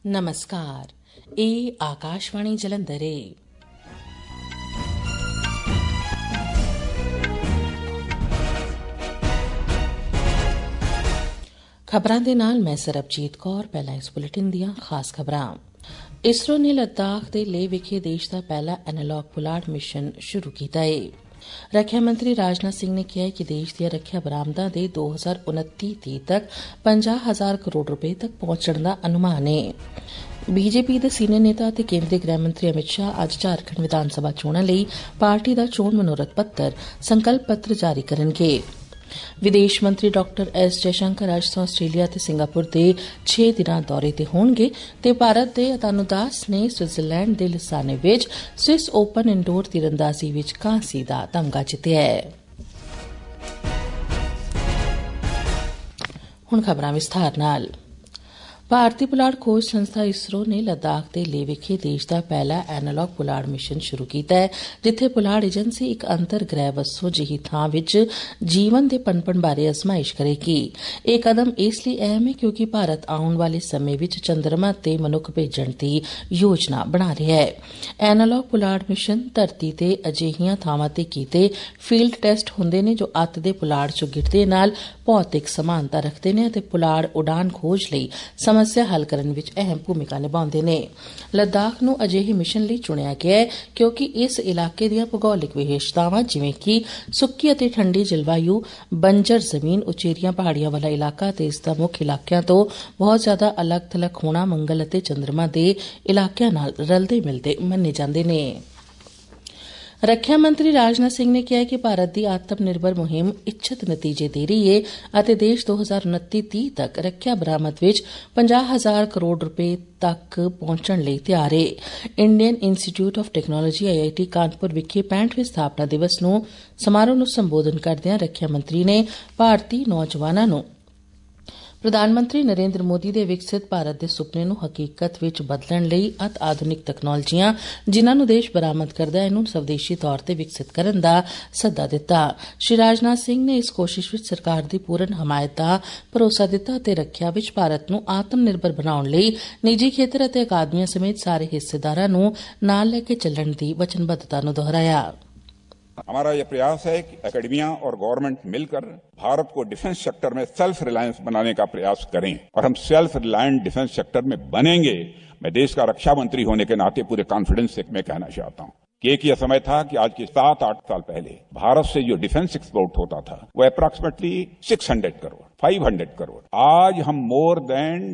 नमस्कार, ਇਹ ਆਕਾਸ਼ਵਾਣੀ ਜਲੰਧਰ ਹੈ। ਖਬਰਾਂ ਦੇ ਨਾਲ ਮੈਂ ਸਰਬਜੀਤ ਕੌਰ। ਪਹਿਲਾਂ ਇਸ ਬੁਲੇਟਿਨ ਦੀਆਂ ਖਾਸ ਖਬਰਾਂ। ਇਸਰੋ ਨੇ ਲੱਦਾਖ ਦੇ ਲੇਹ ਵਿਖੇ ਦੇਸ਼ ਦਾ ਪਹਿਲਾ ਐਨਾਲੌਗ ਪੁਲਾੜ ਮਿਸ਼ਨ ਸ਼ੁਰੂ ਕੀਤਾ ਹੈ। ਰੱਖਿਆ ਮੰਤਰੀ ਰਾਜਨਾਥ ਸਿੰਘ ਨੇ ਕਿਹਾ ਕਿ ਦੇਸ਼ ਦੀਆਂ ਰੱਖਿਆ ਬਰਾਮਦਾਂ ਦੇ 2029-30 ਤੱਕ 50,000 ਕਰੋੜ ਰੁਪਏ ਤੱਕ ਪਹੁੰਚਣ ਦਾ ਅਨੁਮਾਨ ਹੈ। ਬੀਜੇਪੀ ਦੇ ਸੀਨੀਅਰ ਨੇਤਾ ਅਤੇ ਕੇਂਦਰੀ ਗ੍ਰਹਿ ਮੰਤਰੀ ਅਮਿਤ ਸ਼ਾਹ ਅੱਜ ਝਾਰਖੰਡ ਵਿਧਾਨ ਸਭਾ ਚੋਣਾਂ ਲਈ ਪਾਰਟੀ ਦਾ ਚੋਣ ਮਨੋਰਥ ਪੱਤਰ ਸੰਕਲਪ ਪੱਤਰ ਜਾਰੀ ਕਰਨਗੇ। ਵਿਦੇਸ਼ ਮੰਤਰੀ ਡਾ ਐਸ ਜੈਸ਼ੰਕਰ ਅੱਜ ਤੋਂ ਆਸਟ੍ਰੇਲੀਆ ਅਤੇ ਸਿੰਗਾਪੁਰ ਦੇ 6 ਦਿਨਾਂ ਦੌਰੇ ਤੇ ਹੋਣਗੇ ਤੇ ਭਾਰਤ ਦੇ ਅਤਾਨੂ ਦਾਸ ਨੇ ਸਵਿਟਜ਼ਰਲੈਂਡ ਦੇ ਲਿਸਾਨੇ ਵਿੱਚ ਸਵਿਸ ਓਪਨ ਇੰਡੋਰ ਤੀਰੰਦਾਜ਼ੀ ਵਿੱਚ ਕਾਂਸੀ ਦਾ ਤਮਗਾ ਜਿੱਤਿਆ ਹੈ। ਹੁਣ ਖਬਰਾਂ ਵਿਸਥਾਰ ਨਾਲ। ਭਾਰਤੀ ਪੁਲਾੜ ਖੋਜ ਸੰਸਥਾ ਇਸਰੋ ਨੇ ਲੱਦਾਖ ਦੇ ਲੇਹ ਵਿਖੇ ਦੇਸ਼ ਦਾ ਪਹਿਲਾ ਐਨਾਲੌਗ ਪੁਲਾੜ ਮਿਸ਼ਨ ਸ਼ੁਰੂ ਕੀਤਾ ਹੈ, ਜਿੱਥੇ ਪੁਲਾੜ ਏਜੰਸੀ ਇੱਕ ਅੰਤਰ ਗ੍ਰਹਿ ਵਸੋਂ ਜਿਹੀ ਥਾਂ ਵਿੱਚ ਜੀਵਨ ਦੇ ਪਨਪਣ ਬਾਰੇ ਅਜ਼ਮਾਇਸ਼ ਕਰੇਗੀ। ਇਹ ਕਦਮ ਇਸ ਲਈ ਅਹਿਮ ਹੈ ਕਿਉਂਕਿ ਭਾਰਤ ਆਉਣ ਵਾਲੇ ਸਮੇਂ ਵਿੱਚ ਚੰਦਰਮਾ ਤੇ ਮਨੁੱਖ ਭੇਜਣ ਦੀ ਯੋਜਨਾ ਬਣਾ ਰਿਹਾ ਹੈ। ਐਨਾਲੌਗ ਪੁਲਾੜ ਮਿਸ਼ਨ ਧਰਤੀ ਤੇ ਅਜਿਹੀਆਂ ਥਾਵਾਂ ਤੇ ਕੀਤੇ ਫੀਲਡ ਟੈਸਟ ਹੁੰਦੇ ਨੇ ਜੋ ਅੱਤ ਦੇ ਪੁਲਾੜ ਚੋਂ ਗਿਰਦੇ ਨਾਲ ਭੌਤਿਕ ਸਮਾਨਤਾ ਰੱਖਦੇ ਨੇ ਅਤੇ ਪੁਲਾੜ ਉਡਾਨ ਖੋਜ ਲਈ ਸਮੱਸਿਆ ਹੱਲ ਕਰਨ ਵਿੱਚ ਅਹਿਮ ਭੂਮਿਕਾ ਨਿਭਾਉਂਦੇ ਨੇ। ਲੱਦਾਖ ਨੂੰ ਅਜਿਹੇ ਮਿਸ਼ਨ ਲਈ ਚੁਣਿਆ ਗਿਆ ਹੈ ਕਿਉਂਕਿ ਇਸ ਇਲਾਕੇ ਦੀਆਂ ਭੂਗੋਲਿਕ ਵਿਸ਼ੇਸ਼ਤਾਵਾਂ ਜਿਵੇਂ ਕਿ ਸੁੱਕੀ ਅਤੇ ਠੰਡੀ ਜਲਵਾਯੂ, ਬੰਜਰ ਜ਼ਮੀਨ, ਉਚੇਰੀਆਂ ਪਹਾੜੀਆਂ ਵਾਲਾ ਇਲਾਕਾ ਅਤੇ ਇਸ ਦਾ ਮੁੱਖ ਇਲਾਕਿਆਂ ਤੋਂ ਬਹੁਤ ਜ਼ਿਆਦਾ ਅਲੱਗ-ਥਲੱਗ ਹੋਣਾ ਮੰਗਲ ਅਤੇ ਚੰਦਰਮਾ ਦੇ ਇਲਾਕਿਆਂ ਨਾਲ ਰਲਦੇ ਮਿਲਦੇ ਮੰਨੇ ਜਾਂਦੇ ਨੇ। ਰੱਖਿਆ ਮੰਤਰੀ ਰਾਜਨਾਥ ਸਿੰਘ ਨੇ ਕਿਹਾ ਕਿ ਭਾਰਤ ਦੀ ਆਤਮ ਨਿਰਭਰ ਮੁਹਿੰਮ ਇੱਛਤ ਨਤੀਜੇ ਦੇ ਰਹੀ ਹੈ ਅਤੇ ਦੇਸ਼ 2029-30 ਤੱਕ ਰੱਖਿਆ ਬਰਾਮਦ ਵਿੱਚ 50,000 ਕਰੋੜ ਰੁਪਏ ਤੱਕ ਪਹੁੰਚਣ ਲਈ ਤਿਆਰ ਹੈ। Indian Institute of Technology IIT Kanpur ਵਿਖੇ 65ਵੇਂ ਸਥਾਪਨਾ ਦਿਵਸ ਨੂੰ ਸਮਾਰੋਹ ਨੂੰ ਸੰਬੋਧਨ ਕਰਦਿਆਂ ਰੱਖਿਆ ਮੰਤਰੀ ਨੇ ਭਾਰਤੀ ਨੌਜਵਾਨਾਂ ਨੂੰ ਪ੍ਰਧਾਨ ਮੰਤਰੀ ਨਰਿੰਦਰ ਮੋਦੀ ਦੇ ਵਿਕਸਿਤ ਭਾਰਤ ਦੇ ਸੁਪਨੇ ਨੂੰ ਹਕੀਕਤ ਵਿੱਚ ਬਦਲਣ ਲਈ ਅਤ ਆਧੁਨਿਕ ਤਕਨਾਲੋਜੀਆਂ ਜਿਨ੍ਹਾਂ ਨੂੰ ਦੇਸ਼ ਬਰਾਮਦ ਕਰਦਾ ਹੈ ਨੂੰ ਸਵਦੇਸ਼ੀ ਤੌਰ ਤੇ ਵਿਕਸਿਤ ਕਰਨ ਦਾ ਸੱਦਾ ਦਿੱਤਾ। ਸ਼੍ਰੀ ਰਾਜਨਾਥ ਸਿੰਘ ਨੇ ਇਸ ਕੋਸ਼ਿਸ਼ ਵਿੱਚ ਸਰਕਾਰ ਦੀ ਪੂਰਨ ਹਮਾਇਤ ਦਾ ਭਰੋਸਾ ਦਿੱਤਾ ਅਤੇ ਰੱਖਿਆ ਵਿੱਚ ਭਾਰਤ ਨੂੰ ਆਤਮ ਨਿਰਭਰ ਬਣਾਉਣ ਲਈ ਨਿੱਜੀ ਖੇਤਰ ਅਤੇ ਅਕਾਦਮੀਆਂ ਸਮੇਤ ਸਾਰੇ ਹਿੱਸੇਦਾਰਾਂ ਨੂੰ ਨਾਲ ਲੈ ਕੇ ਚੱਲਣ ਦੀ ਵਚਨਬੱਧਤਾ ਨੂੰ ਦੁਹਰਾਇਆ। हमारा यह प्रयास है कि एकेडमिया और गवर्नमेंट मिलकर भारत को डिफेंस सेक्टर में सेल्फ रिलायंस बनाने का प्रयास करें और हम सेल्फ रिलायंट डिफेंस सेक्टर में बनेंगे। मैं देश का रक्षा मंत्री होने के नाते पूरे कॉन्फिडेंस से मैं कहना चाहता हूं कि एक यह समय था कि आज के 7-8 साल पहले भारत से जो डिफेंस एक्सपोर्ट होता था वो अप्रॉक्सिमेटली 600 करोड़ 500 करोड़। आज हम मोर देन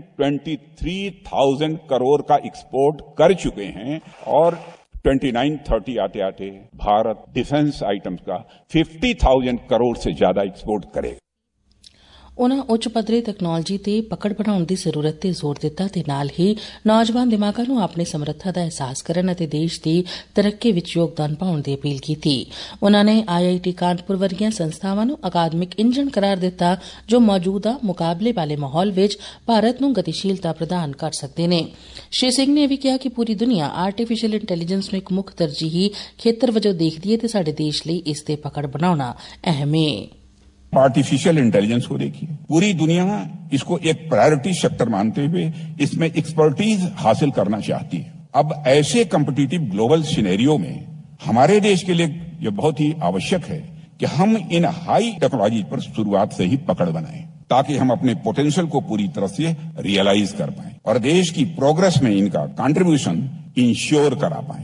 23,000 करोड़ का एक्सपोर्ट कर चुके हैं और 29-30 आते आते भारत डिफेंस आइटम्स का 50,000 करोड़ से ज्यादा एक्सपोर्ट करेगा। ਉਨ੍ਹਾਂ ਉੱਚ ਪੱਧਰੀ ਤਕਨਾਲੋਜੀ ਤੇ ਪਕੜ ਬਣਾਉਣ ਦੀ ਜ਼ਰੂਰਤ ਤੇ ਜ਼ੋਰ ਦਿੱਤਾ ਤੇ ਨਾਲ ਹੀ ਨੌਜਵਾਨ ਦਿਮਾਗਾਂ ਨੂੰ ਆਪਣੀ ਸਮਰੱਥਾ ਦਾ ਅਹਿਸਾਸ ਕਰਨ ਅਤੇ ਦੇਸ਼ ਦੀ ਤਰੱਕੀ ਵਿੱਚ ਯੋਗਦਾਨ ਪਾਉਣ ਦੀ ਅਪੀਲ ਕੀਤੀ। ਉਨ੍ਹਾਂ ਨੇ IIT ਕਾਨਪੁਰ ਵਰਗੀਆਂ ਸੰਸਥਾਵਾਂ ਨੂੰ ਅਕਾਦਮਿਕ ਇੰਜਣ ਕਰਾਰ ਦਿੱਤਾ ਜੋ ਮੌਜੂਦਾ ਮੁਕਾਬਲੇ ਵਾਲੇ ਮਾਹੌਲ ਵਿੱਚ ਭਾਰਤ ਨੂੰ ਗਤੀਸ਼ੀਲਤਾ ਪ੍ਰਦਾਨ ਕਰ ਸਕਦੇ ਨੇ। ਸ਼੍ਰੀ ਸਿੰਘ ਨੇ ਇਹ ਵੀ ਕਿਹਾ ਕਿ ਪੂਰੀ ਦੁਨੀਆ ਆਰਟੀਫੀਸ਼ੀਅਲ ਇੰਟੈਲੀਜੈਂਸ ਨੂੰ ਇੱਕ ਮੁੱਖ ਤਰਜੀਹੀ ਖੇਤਰ ਵਜੋਂ ਦੇਖਦੀ ਹੈ ਤੇ ਸਾਡੇ ਦੇਸ਼ ਲਈ ਇਸ ਤੇ ਪਕੜ ਬਣਾਉਣਾ ਅਹਿਮ ਹੈ। आर्टिफिशियल इंटेलिजेंस को देखिए, पूरी दुनिया इसको एक प्रायोरिटी सेक्टर मानते हुए इसमें एक्सपर्टीज हासिल करना चाहती है। अब ऐसे कॉम्पिटिटिव ग्लोबल सिनेरियो में हमारे देश के लिए यह बहुत ही आवश्यक है कि हम इन हाई टेक्नोलॉजी पर शुरुआत से ही पकड़ बनाएं ताकि हम अपने पोटेंशियल को पूरी तरह से रियलाइज कर पाएं और देश की प्रोग्रेस में इनका कंट्रीब्यूशन इंश्योर करा पाएं।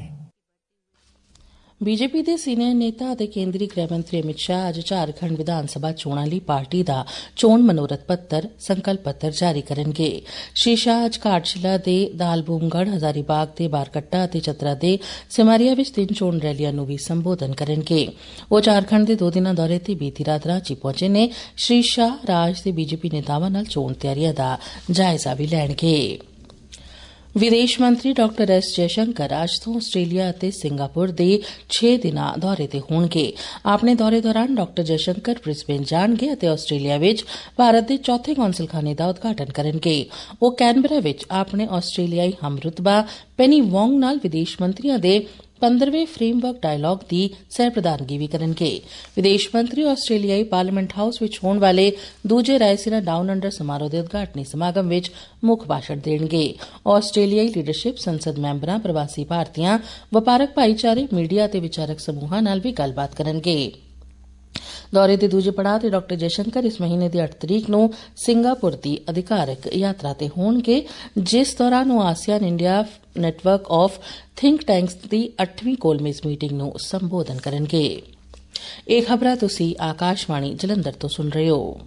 ਬੀਜੇਪੀ ਦੇ ਸੀਨੀਅਰ ਨੇਤਾ ਅਤੇ ਕੇਂਦਰੀ ਗ੍ਰਹਿ ਮੰਤਰੀ ਅਮਿਤ ਸ਼ਾਹ ਅੱਜ ਝਾਰਖੰਡ ਵਿਧਾਨ ਸਭਾ ਚੋਣਾਂ ਲਈ ਪਾਰਟੀ ਦਾ ਚੋਣ ਮਨੋਰਥ ਪੱਤਰ ਸੰਕਲਪ ਪੱਤਰ ਜਾਰੀ ਕਰਨਗੇ। ਸ਼੍ਰੀ ਸ਼ਾਹ ਅੱਜ ਘਾਟਸ਼ਿਲਾ ਦੇ ਦਾਲਬੂਮਗੜ੍ਹ, ਹਜ਼ਾਰੀਬਾਗ ਦੇ ਬਾਰਕੱਟਾ ਅਤੇ ਚਤਰਾ ਦੇ ਸਿਮਾਰੀਆ ਵਿੱਚ 3 ਚੋਣ ਰੈਲੀਆਂ ਨੂੰ ਵੀ ਸੰਬੋਧਨ ਕਰਨਗੇ। ਉਹ ਝਾਰਖੰਡ ਦੇ 2 ਦਿਨਾਂ ਦੌਰੇ ਤੇ ਬੀਤੀ ਰਾਤ ਰਾਂਚੀ ਪਹੁੰਚੇ ਨੇ। ਸ਼੍ਰੀ ਸ਼ਾਹ ਰਾਜ ਦੇ ਬੀਜੇਪੀ ਨੇਤਾਵਾਂ ਨਾਲ ਚੋਣ ਤਿਆਰੀਆਂ ਦਾ ਜਾਇਜ਼ਾ ਵੀ ਲੈਣਗੇ। ਵਿਦੇਸ਼ ਮੰਤਰੀ ਡਾ ਐਸ ਜੈਸ਼ੰਕਰ ਅੱਜ ਤੋਂ ਆਸਟ੍ਰੇਲੀਆ ਅਤੇ ਸਿੰਗਾਪੁਰ ਦੇ 6 ਦਿਨਾਂ ਦੌਰੇ ਤੇ ਹੋਣਗੇ। ਆਪਣੇ ਦੌਰੇ ਦੌਰਾਨ ਡਾ ਜੈਸ਼ੰਕਰ ਬ੍ਰਿਸਬੇਨ ਜਾਣਗੇ ਅਤੇ ਆਸਟ੍ਰੇਲੀਆ ਵਿੱਚ ਭਾਰਤ ਦੇ ਚੌਥੇ ਕੌਂਸਲਖਾਨੇ ਦਾ ਉਦਘਾਟਨ ਕਰਨਗੇ। ਉਹ ਕੈਨਬਰਾ ਵਿੱਚ ਆਪਣੇ ਆਸਟ੍ਰੇਲੀਆਈ ਹਮਰੁਤਬਾ ਪੈਨੀ ਵੋਂਗ ਨਾਲ ਵਿਦੇਸ਼ ਮੰਤਰੀਆਂ ਦੇ 15वें ਫਰੇਮਵਰਕ ਡਾਇਲਾਗ ਦੀ ਸਹਿ ਪ੍ਰਧਾਨਗੀ ਵੀ ਕਰਨਗੇ। ਵਿਦੇਸ਼ ਮੰਤਰੀ ਆਸਟ੍ਰੇਲੀਆਈ ਪਾਰਲੀਮੈਂਟ ਹਾਊਸ ਵਿੱਚ ਹੋਣ ਵਾਲੇ ਦੂਜੇ ਰਾਇਸੀਨਾ ਡਾਊਨ ਅੰਡਰ ਸਮਾਰੋਹ ਦੇ ਉਦਘਾਟਨੀ ਸਮਾਗਮ ਵਿੱਚ ਮੁੱਖ ਭਾਸ਼ਣ ਦੇਣਗੇ। ਆਸਟ੍ਰੇਲੀਆਈ ਲੀਡਰਸ਼ਿਪ, ਸੰਸਦ ਮੈਂਬਰਾਂ, ਪ੍ਰਵਾਸੀ ਭਾਰਤੀਆਂ, ਵਪਾਰਕ ਭਾਈਚਾਰੇ, ਮੀਡੀਆ ਅਤੇ ਵਿਚਾਰਕ ਸਮੂਹਾਂ ਨਾਲ ਵੀ ਗੱਲਬਾਤ ਕਰਨਗੇ। ਦੌਰੇ ਦੇ ਦੂਜੇ ਪੜਾਅ ਤੇ ਡਾ ਜੈਸ਼ੰਕਰ ਇਸ ਮਹੀਨੇ ਦੀ 8 ਤਰੀਕ ਨੂੰ ਸਿੰਗਾਪੁਰ ਦੀ ਅਧਿਕਾਰਕ ਯਾਤਰਾ ਤੇ ਹੋਣਗੇ, ਜਿਸ ਦੌਰਾਨ ਉਹ ASEAN India network of think tanks ਦੀ 8ਵੀਂ ਕੋਲਮੇਜ਼ ਮੀਟਿੰਗ ਨੂੰ ਸੰਬੋਧਨ ਕਰਨਗੇ। ਇਹ ਖਬਰਾਂ ਤੁਸੀਂ ਆਕਾਸ਼ਵਾਣੀ ਜਲੰਧਰ ਤੋਂ ਸੁਣ ਰਹੇ ਹੋ।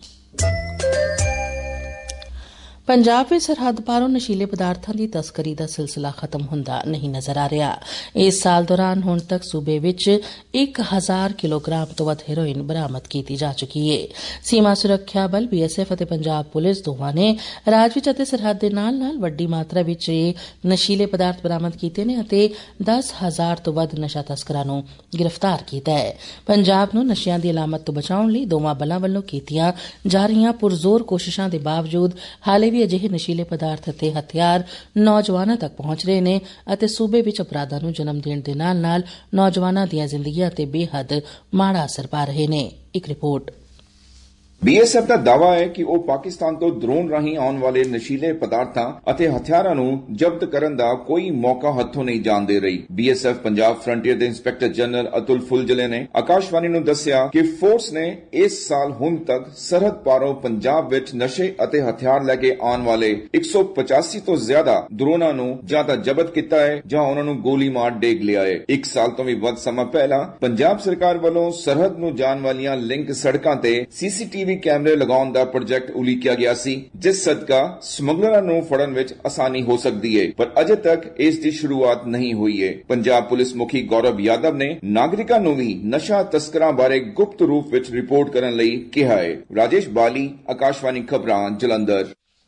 ਪੰਜਾਬ ਵਿੱਚ ਸਰਹੱਦ ਪਾਰੋਂ ਨਸ਼ੀਲੇ ਪਦਾਰਥਾਂ ਦੀ ਤਸਕਰੀ ਦਾ ਸਿਲਸਿਲਾ ਖਤਮ ਹੁੰਦਾ ਨਹੀਂ ਨਜ਼ਰ ਆ ਰਿਹਾ। ਇਸ ਸਾਲ ਦੌਰਾਨ ਹੁਣ ਤੱਕ ਸੂਬੇ ਵਿੱਚ 1000 ਕਿਲੋਗ੍ਰਾਮ ਤੋਂ ਵੱਧ ਹੈਰੋਇਨ ਬਰਾਮਦ ਕੀਤੀ ਜਾ ਚੁੱਕੀ ਹੈ। ਸੀਮਾ ਸੁਰੱਖਿਆ ਬਲ BSF ਅਤੇ ਪੰਜਾਬ ਪੁਲਿਸ ਦੋਵਾਂ ਨੇ ਰਾਜ ਵਿੱਚ ਅਤੇ ਸਰਹੱਦ ਦੇ ਨਾਲ-ਨਾਲ ਵੱਡੀ ਮਾਤਰਾ ਵਿੱਚ ਇਹ ਨਸ਼ੀਲੇ ਪਦਾਰਥ ਬਰਾਮਦ ਕੀਤੇ ਨੇ ਅਤੇ 10,000 ਤੋਂ ਵੱਧ ਨਸ਼ਾ ਤਸਕਰਾਂ ਨੂੰ ਗ੍ਰਿਫਤਾਰ ਕੀਤਾ ਹੈ। ਪੰਜਾਬ ਨੂੰ ਨਸ਼ਿਆਂ ਦੀ ਅਲਾਮਤ ਤੋਂ ਬਚਾਉਣ ਲਈ ਦੋਵਾਂ ਬਲਾਂ ਵੱਲੋਂ ਕੀਤੀਆਂ ਜਾ ਰਹੀਆਂ ਪੁਰਜ਼ੋਰ ਕੋਸ਼ਿਸ਼ਾਂ ਦੇ ਬਾਵਜੂਦ ਹਾਲੇ ਵੀ ਅਜਿਹੇ ਨਸ਼ੀਲੇ ਪਦਾਰਥ ਅਤੇ ਹਥਿਆਰ ਨੌਜਵਾਨਾਂ ਤੱਕ ਪਹੁੰਚ ਰਹੇ ਨੇ ਅਤੇ ਸੂਬੇ ਵਿੱਚ ਅਪਰਾਧਾਂ ਨੂੰ ਜਨਮ ਦੇਣ ਦੇ ਨਾਲ-ਨਾਲ ਨੌਜਵਾਨਾਂ ਦੀਆਂ ਜ਼ਿੰਦਗੀਆਂ ਤੇ ਬੇਹੱਦ ਮਾੜਾ ਅਸਰ ਪਾ ਰਹੇ ਨੇ। ਇੱਕ ਰਿਪੋਰਟ। BSF ਦਾ ਦਾਅਵਾ ਹੈ ਕਿ ਉਹ ਪਾਕਿਸਤਾਨ ਤੋਂ ਡਰੋਨ ਰਾਹੀਂ ਆਉਣ ਵਾਲੇ ਨਸ਼ੀਲੇ ਪਦਾਰਥਾਂ ਅਤੇ ਹਥਿਆਰਾਂ ਨੂੰ ਜ਼ਬਤ ਕਰਨ ਦਾ ਕੋਈ ਮੌਕਾ ਹੱਥੋਂ ਨਹੀਂ ਜਾਣ ਦੇ ਰਹੀ। BSF ਪੰਜਾਬ ਫਰੰਟੀਅਰ ਦੇ ਇੰਸਪੈਕਟਰ ਜਨਰਲ ਅਤੁਲ ਫੁਲਜਲੇ ਨੇ ਆਕਾਸ਼ਵਾਣੀ ਨੂੰ ਦੱਸਿਆ ਕਿ ਫੋਰਸ ਨੇ ਇਸ ਸਾਲ ਹੁਣ ਤੱਕ ਸਰਹੱਦ ਪਾਰੋਂ ਪੰਜਾਬ ਵਿੱਚ ਨਸ਼ੇ ਅਤੇ ਹਥਿਆਰ ਲੈ ਕੇ ਆਉਣ ਵਾਲੇ 185 ਤੋਂ ਜ਼ਿਆਦਾ ਡਰੋਨਾਂ ਨੂੰ ਜਾਂ ਤਾਂ ਜ਼ਬਤ ਕੀਤਾ ਹੈ ਜਾਂ ਉਹਨਾਂ ਨੂੰ ਗੋਲੀ ਮਾਰ ਡੇਗ ਲਿਆ ਹੈ। 1 ਸਾਲ ਤੋਂ ਵੀ ਵੱਧ ਸਮਾਂ ਪਹਿਲਾਂ ਪੰਜਾਬ ਸਰਕਾਰ ਵੱਲੋਂ ਸਰਹੱਦ ਨੂੰ ਜਾਣ ਵਾਲੀਆਂ ਲਿੰਕ ਸੜਕਾਂ ਤੇ CCTV ਕੈਮਰੇ ਲਗਾਉਣ ਦਾ ਪ੍ਰੋਜੈਕਟ ਉਲੀਕਿਆ ਗਿਆ ਸੀ, ਜਿਸ ਸਦਕਾ ਸਮਗਲਰਾਂ ਨੂੰ ਫੜਨ ਵਿੱਚ ਆਸਾਨੀ ਹੋ ਸਕਦੀ ਹੈ, ਪਰ ਅਜੇ ਤੱਕ ਇਸ ਦੀ ਸ਼ੁਰੂਆਤ ਨਹੀਂ ਹੋਈ ਹੈ। ਪੰਜਾਬ ਪੁਲਿਸ ਮੁਖੀ ਗੌਰਵ ਯਾਦਵ ਨੇ ਨਾਗਰਿਕਾਂ ਨੂੰ ਵੀ ਨਸ਼ਾ ਤਸਕਰਾਂ ਬਾਰੇ ਗੁਪਤ ਰੂਪ ਵਿੱਚ ਰਿਪੋਰਟ ਕਰਨ ਲਈ ਕਿਹਾ ਹੈ। ਰਾਜੇਸ਼ ਬਾਲੀ, ਆਕਾਸ਼ਵਾਣੀ ਖਬਰਾਂ, ਜਲੰਧਰ।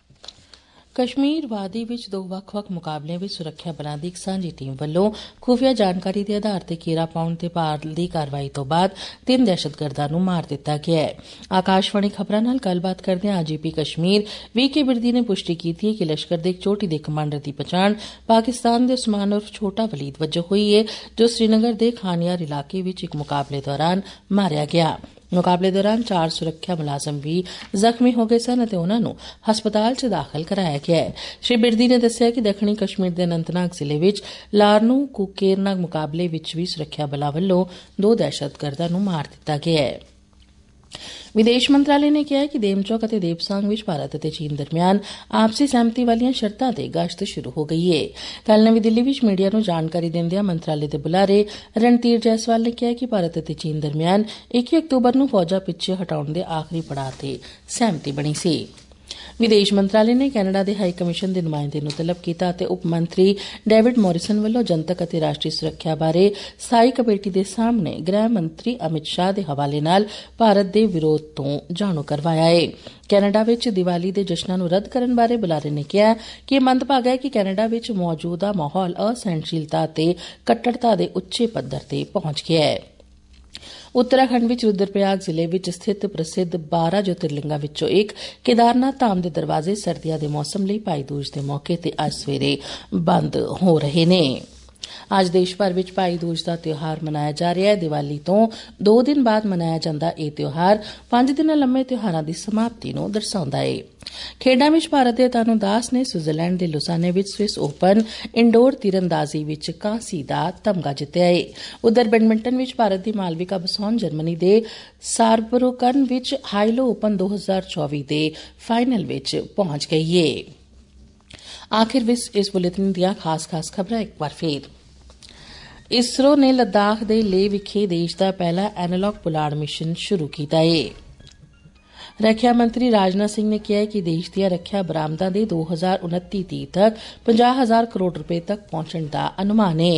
ਕਸ਼ਮੀਰ ਵਾਦੀ ਵਿੱਚ 2 ਵੱਖ-ਵੱਖ ਮੁਕਾਬਲਿਆਂ ਵਿੱਚ ਸੁਰੱਖਿਆ ਬਲਾਂ ਦੀ ਇੱਕ ਸਾਂਝੀ ਟੀਮ ਵੱਲੋਂ ਖੁਫੀਆ ਜਾਣਕਾਰੀ ਦੇ ਆਧਾਰ ਤੇ ਘੇਰਾ ਪਾਉਣ ਤੇ ਭਾਰੀ ਕਾਰਵਾਈ ਤੋਂ ਬਾਅਦ 3 ਦਹਿਸ਼ਤਗਰਦਾਂ ਨੂੰ ਮਾਰ ਦਿੱਤਾ ਗਿਆ ਹੈ। ਆਕਾਸ਼ਵਾਣੀ ਖਬਰਾਂ ਨਾਲ ਗੱਲਬਾਤ ਕਰਦਿਆਂ IGP ਕਸ਼ਮੀਰ VK ਬਿਰਦੀ ਨੇ ਪੁਸ਼ਟੀ ਕੀਤੀ ਹੈ ਕਿ ਲਸ਼ਕਰ ਦੇ ਇੱਕ ਚੋਟੀ ਦੇ ਕਮਾਂਡਰ ਦੀ ਪਛਾਣ ਪਾਕਿਸਤਾਨ ਦੇ ਉਸਮਾਨ ਉਰਫ ਛੋਟਾ ਵਲੀਦ ਵਜੋਂ ਹੋਈ ਹੈ, ਜੋ ਸ੍ਰੀਨਗਰ ਦੇ ਖਾਨਿਆਰ ਇਲਾਕੇ ਵਿੱਚ ਇੱਕ ਮੁਕਾਬਲੇ ਦੌਰਾਨ ਮਾਰਿਆ ਗਿਆ। ਮੁਕਾਬਲੇ ਦੌਰਾਨ 4 ਸੁਰੱਖਿਆ ਮੁਲਾਜ਼ਮ ਵੀ ਜ਼ਖਮੀ ਹੋ ਗਏ ਸਨ ਅਤੇ ਉਨ੍ਹਾਂ ਨੂੰ ਹਸਪਤਾਲ 'ਚ ਦਾਖਲ ਕਰਾਇਆ ਗਿਆ ਹੈ। ਸ਼੍ਰੀ ਬਿਰਦੀ ਨੇ ਦੱਸਿਆ ਕਿ ਦੱਖਣੀ ਕਸ਼ਮੀਰ ਦੇ ਅਨੰਤਨਾਗ ਜ਼ਿਲ੍ਹੇ ਵਿੱਚ ਲਾਰਨੂ ਕੁਕੇਰਨਾਗ ਮੁਕਾਬਲੇ ਵਿੱਚ ਵੀ ਸੁਰੱਖਿਆ ਬਲਾਂ ਵੱਲੋਂ 2 ਦਹਿਸ਼ਤਗਰਦਾਂ ਨੂੰ ਮਾਰ ਦਿੱਤਾ ਗਿਆ ਹੈ। ਵਿਦੇਸ਼ ਮੰਤਰਾਲੇ ਨੇ ਕਿਹਾ ਕਿ ਦੇਮਚੌਕ ਅਤੇ ਦੇਪਸਾਂਗ ਵਿੱਚ ਭਾਰਤ ਅਤੇ ਚੀਨ ਦਰਮਿਆਨ ਆਪਸੀ ਸਹਿਮਤੀ ਵਾਲੀਆਂ ਸ਼ਰਤਾਂ ਤੇ ਗਸ਼ਤ ਸ਼ੁਰੂ ਹੋ ਗਈ ਹੈ। ਕੱਲ੍ਹ ਨਵੀਂ ਦਿੱਲੀ ਵਿੱਚ ਮੀਡੀਆ ਨੂੰ ਜਾਣਕਾਰੀ ਦਿੰਦਿਆਂ ਮੰਤਰਾਲੇ ਦੇ ਬੁਲਾਰੇ ਰਣਧੀਰ ਜੈਸਵਾਲ ਨੇ ਕਿਹਾ ਕਿ ਭਾਰਤ ਅਤੇ ਚੀਨ ਦਰਮਿਆਨ 21 ਅਕਤੂਬਰ ਨੂੰ ਫੌਜਾਂ ਪਿੱਛੇ ਹਟਾਉਣ ਦੇ ਆਖਰੀ ਪੜਾਅ ਤੇ ਸਹਿਮਤੀ ਬਣੀ ਸੀ। ਵਿਦੇਸ਼ ਮੰਤਰਾਲੇ ਨੇ ਕੈਨੇਡਾ ਦੇ ਹਾਈ ਕਮਿਸ਼ਨ ਦੇ ਨੁਮਾਇੰਦੇ ਨੂੰ ਤਲਬ ਕੀਤਾ ਅਤੇ ਉਪ ਮੰਤਰੀ ਡੇਵਿਡ ਮੋਰਿਸਨ ਵੱਲੋਂ ਜਨਤਕ ਅਤੇ ਰਾਸ਼ਟਰੀ ਸੁਰੱਖਿਆ ਬਾਰੇ ਸਥਾਈ ਕਮੇਟੀ ਦੇ ਸਾਹਮਣੇ ਗ੍ਰਹਿ ਮੰਤਰੀ ਅਮਿਤ ਸ਼ਾਹ ਦੇ ਹਵਾਲੇ ਨਾਲ ਭਾਰਤ ਦੇ ਵਿਰੋਧ ਤੋਂ ਜਾਣੂ ਕਰਵਾਇਆ ਹੈ। ਕੈਨੇਡਾ ਵਿੱਚ ਦੀਵਾਲੀ ਦੇ ਜਸ਼ਨਾਂ ਨੂੰ ਰੱਦ ਕਰਨ ਬਾਰੇ ਬੁਲਾਰੇ ਨੇ ਕਿਹਾ ਕਿ ਇਹ ਮੰਦਭਾਗਾ ਹੈ ਕਿ ਕੈਨੇਡਾ ਵਿੱਚ ਮੌਜੂਦਾ ਮਾਹੌਲ ਅਸਹਿਣਸ਼ੀਲਤਾ ਅਤੇ ਕੱਟੜਤਾ ਦੇ ਉੱਚੇ ਪੱਧਰ ਤੇ ਪਹੁੰਚ ਗਿਆ ਹੈ। ਉੱਤਰਾਖੰਡ ਵਿੱਚ ਰੁਦਰਪ੍ਰਯਾਗ ਜ਼ਿਲ੍ਹੇ ਵਿੱਚ ਸਥਿਤ ਪ੍ਰਸਿੱਧ 12 ਜੋਤਿਰਲਿੰਗਾਂ ਵਿੱਚੋਂ ਇੱਕ ਕੇਦਾਰਨਾਥ ਧਾਮ ਦੇ ਦਰਵਾਜ਼ੇ ਸਰਦੀਆਂ ਦੇ ਮੌਸਮ ਲਈ ਭਾਈ ਦੂਜ ਦੇ ਮੌਕੇ ਤੇ ਅੱਜ ਸਵੇਰੇ ਬੰਦ ਹੋ ਰਹੇ ਨੇ। ਅੱਜ ਦੇਸ਼ ਭਰ ਵਿੱਚ ਭਾਈ ਦੂਜ ਦਾ ਤਿਉਹਾਰ ਮਨਾਇਆ ਜਾ ਰਿਹਾ ਹੈ। ਦੀਵਾਲੀ ਤੋਂ 2 ਦਿਨ ਬਾਅਦ ਮਨਾਇਆ ਜਾਂਦਾ ਇਹ ਤਿਉਹਾਰ 5 ਦਿਨਾਂ ਲੰਮੇ ਤਿਉਹਾਰਾਂ ਦੀ ਸਮਾਪਤੀ ਨੂੰ ਦਰਸਾਉਂਦਾ ਹੈ। ਖੇਡਾਂ ਵਿੱਚ ਭਾਰਤ ਦੇ ਤਨੂ ਦਾਸ ਨੇ ਸਵਿਟਜ਼ਰਲੈਂਡ ਦੇ ਲੁਸਾਨੇ ਵਿੱਚ ਸਵਿਸ ਓਪਨ ਇੰਡੋਰ ਤੀਰੰਦਾਜ਼ੀ ਵਿੱਚ ਕਾਂਸੀ ਦਾ ਤਮਗਾ ਜਿੱਤਿਆ ਹੈ। ਉਧਰ ਬੈਡਮਿੰਟਨ ਵਿੱਚ ਭਾਰਤ ਦੀ ਮਾਲਵਿਕਾ ਬਸੌਨ ਜਰਮਨੀ ਦੇ ਸਾਰਬਰੁਕਨ ਵਿੱਚ ਹਾਈਲੋ ਓਪਨ 2024 ਦੇ ਫਾਈਨਲ ਵਿੱਚ ਪਹੁੰਚ ਗਈ ਹੈ। ਆਖਿਰ ਵਿੱਚ ਇਸ ਬੁਲੇਟਿਨ ਦੀਆਂ ਖਾਸ ਖਬਰਾਂ ਇੱਕ ਵਾਰ ਫੇਰ। ਇਸਰੋ ਨੇ ਲੱਦਾਖ ਦੇ ਲੇਹ ਵਿਖੇ ਦੇਸ਼ ਦਾ ਪਹਿਲਾ ਐਨਾਲੌਗ ਪੁਲਾੜ ਮਿਸ਼ਨ ਸ਼ੁਰੂ ਕੀਤਾ ਹੈ। ਰੱਖਿਆ ਮੰਤਰੀ ਰਾਜਨਾਥ ਸਿੰਘ ਨੇ ਕਿਹਾ ਕਿ ਦੇਸ਼ ਦੀਆਂ ਰੱਖਿਆ ਬਰਾਮਦਾਂ ਦੇ 2029 ਤੱਕ 50,000 ਕਰੋੜ ਰੁਪਏ ਤੱਕ ਪਹੁੰਚਣ ਦਾ ਅਨੁਮਾਨ ਹੈ।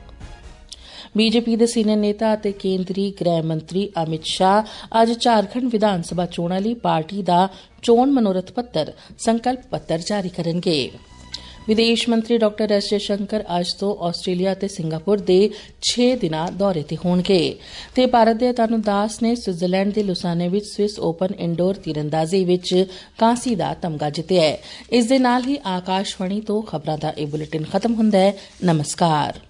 ਬੀਜੇਪੀ ਦੇ ਸੀਨੀਅਰ ਨੇਤਾ ਅਤੇ ਕੇਂਦਰੀ ਗ੍ਰਹਿ ਮੰਤਰੀ ਅਮਿਤ ਸ਼ਾਹ ਅੱਜ ਝਾਰਖੰਡ ਵਿਧਾਨ ਸਭਾ ਚੋਣਾਂ ਲਈ ਪਾਰਟੀ ਦਾ ਚੋਣ ਮਨੋਰਥ ਪੱਤਰ ਸੰਕਲਪ ਪੱਤਰ ਜਾਰੀ ਕਰਨਗੇ। ਵਿਦੇਸ਼ ਮੰਤਰੀ ਡਾ ਐਸ ਜੈਸ਼ੰਕਰ ਅੱਜ ਤੋਂ ਆਸਟ੍ਰੇਲੀਆ ਅਤੇ ਸਿੰਗਾਪੁਰ ਦੇ 6 ਦਿਨਾਂ ਦੌਰੇ ਤੇ ਹੋਣਗੇ ਤੇ ਭਾਰਤ ਦੇ ਤਨੂ ਦਾਸ ਨੇ ਸਵਿਟਜ਼ਰਲੈਂਡ ਦੇ ਲੁਸਾਨੇ ਵਿੱਚ ਸਵਿਸ ਓਪਨ ਇੰਡੋਰ ਤੀਰੰਦਾਜ਼ੀ ਵਿੱਚ ਕਾਂਸੀ ਦਾ ਤਮਗਾ ਜਿੱਤਿਆ ਹੈ। ਇਸ ਦੇ ਨਾਲ ਹੀ ਆਕਾਸ਼ਵਾਣੀ ਤੋਂ ਖਬਰਾਂ ਦਾ ਇਹ ਬੁਲੇਟਿਨ ਖਤਮ ਹੁੰਦਾ ਹੈ। ਨਮਸਕਾਰ।